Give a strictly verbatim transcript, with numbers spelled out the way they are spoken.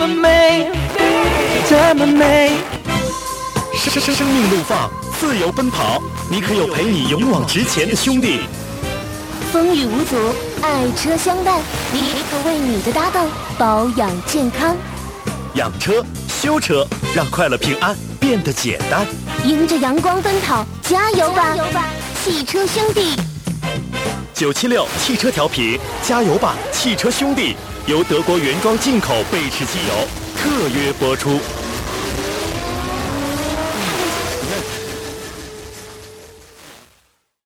美，这么美。 生生命怒放，自由奔跑，你可有陪你勇往直前的兄弟？ 风雨无阻，爱车相伴，你可为你的搭档保养健康。 养车、修车，让快乐平安变得简单。 迎着阳光奔跑，加油吧，汽车兄弟！ 九七六汽车调频，加油吧，汽车兄弟！由德国原装进口贝氏机油特约播出。